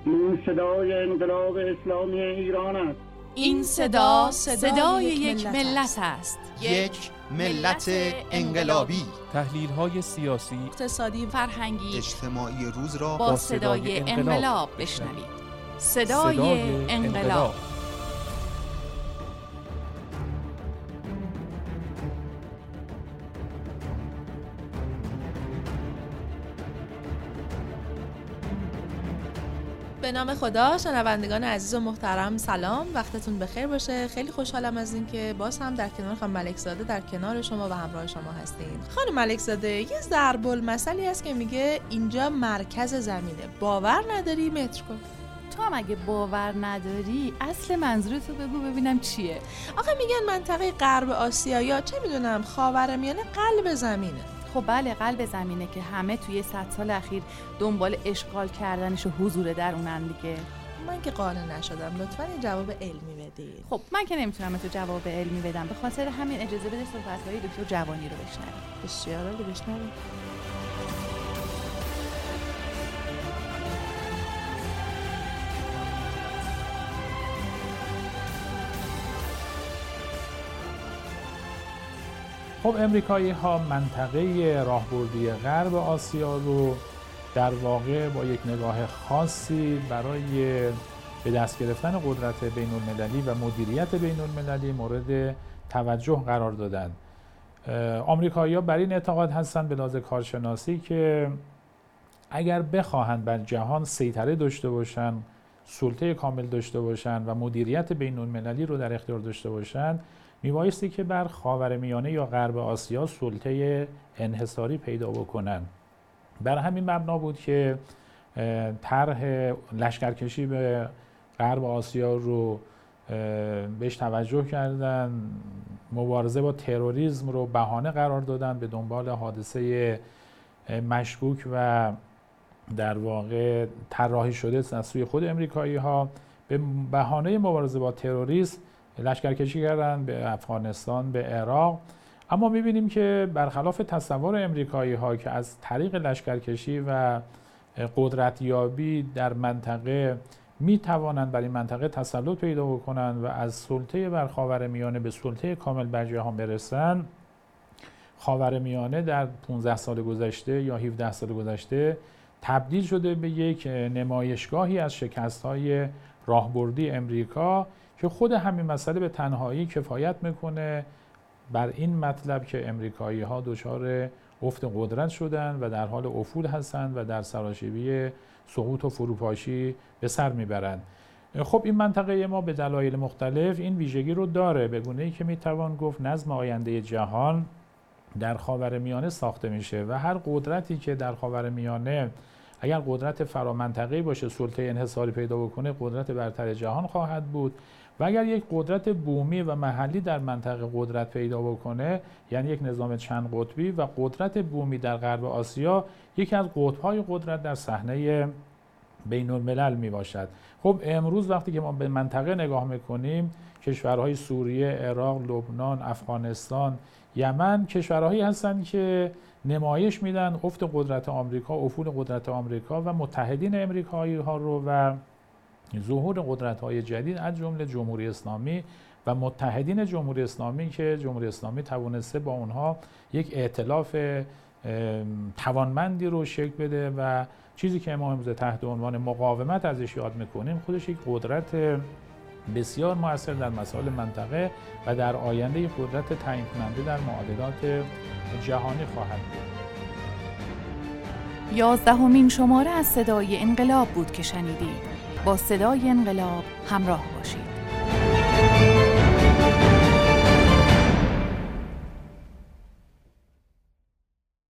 این صدای انقلاب اسلامی ایران است. این صدا صدای یک ملت است. یک ملت انقلابی. تحلیل‌های سیاسی، اقتصادی، فرهنگی، اجتماعی روز را با صدای انقلاب بشنوید. صدای انقلاب. به نام خدا. شنوندگان عزیز و محترم سلام، وقتتون بخیر باشه. خیلی خوشحالم از این که باز هم در کنار خانم ملک‌زاده در کنار شما و همراه شما هستین. خانم ملک‌زاده، یه ضرب المثلی هست که میگه اینجا مرکز زمینه، باور نداری متر کن. تو هم اگه باور نداری اصل منظورتو بگو ببینم چیه. آخه میگن منطقه غرب آسیا یا چه میدونم خاورمیانه قلب زمینه. خب بله، قلب زمینه که همه توی 100 سال اخیر دنبال اشغال کردنش و حضور در اونن دیگه. من که قانع نشدم، لطفاً یه جواب علمی بدی. خب من که نمیتونم به تو جواب علمی بدم، به خاطر همین اجازه بده صحبت‌های دکتر جوانی رو بشنویم. بسیار عالی، بشنویم. خب امریکایی ها منطقه راهبردی غرب آسیا رو در واقع با یک نگاه خاصی برای به دست گرفتن قدرت بین المللی و مدیریت بین المللی مورد توجه قرار دادن. آمریکایی ها بر این اعتقاد هستند به لحاظ کارشناسی که اگر بخواهند بر جهان سیطره داشته باشند، سلطه کامل داشته باشند و مدیریت بین المللی رو در اختیار داشته باشند، میبایستی که بر خاورمیانه یا غرب آسیا سلطه انحصاری پیدا بکنن. بر همین مبنا بود که طرح لشکرکشی به غرب آسیا رو بهش توجه کردن، مبارزه با تروریسم رو بهانه قرار دادن به دنبال حادثه مشکوک و در واقع طراحی شده از سوی خود امریکایی ها. به بهانه مبارزه با تروریسم لشکرکشی کردن به افغانستان، به عراق. اما می‌بینیم که برخلاف تصور امریکایی ها که از طریق لشکرکشی و قدرتیابی در منطقه می‌توانند بر این منطقه تسلط پیدا بکنند و از سلطه بر خاورمیانه به سلطه کامل بر جهان برسند، خاورمیانه در 15 سال گذشته یا 17 سال گذشته تبدیل شده به یک نمایشگاهی از شکست‌های راهبردی امریکا که خود همین مسئله به تنهایی کفایت میکنه بر این مطلب که امریکایی ها دچار افت قدرت شدن و در حال افول هستند و در سراشیبی سقوط و فروپاشی به سر میبرند. خب این منطقه ما به دلایل مختلف این ویژگی رو داره، به گونه‌ای که میتوان گفت نظم آینده جهان در خاورمیانه ساخته میشه و هر قدرتی که در خاورمیانه اگر قدرت فرامنطقه‌ای باشه، سلطه انحصاری پیدا بکنه، قدرت برتر جهان خواهد بود و اگر یک قدرت بومی و محلی در منطقه قدرت پیدا بکنه، یعنی یک نظام چند قطبی و قدرت بومی در غرب آسیا یکی از قطب‌های قدرت در صحنه بین الملل می باشد. خب امروز وقتی که ما به منطقه نگاه میکنیم، کشورهای سوریه، عراق، لبنان، افغانستان، یمن کشورهایی هستند که نمایش میدن افت قدرت آمریکا، افول قدرت آمریکا و متحدین امریکایی ها رو و ظهور قدرت‌های جدید از جمله جمهوری اسلامی و متحدین جمهوری اسلامی که جمهوری اسلامی توانسته با اونها یک ائتلاف توانمندی رو شکل بده و چیزی که ما امروز تحت عنوان مقاومت ازش یاد میکنیم خودش یک قدرت بسیار مؤثر در مسائل منطقه و در آینده یک قدرت تعیین کننده در معادلات جهانی خواهد بود. 11مین شماره از صدای انقلاب بود که شنیدید. با صدای انقلاب همراه باشید.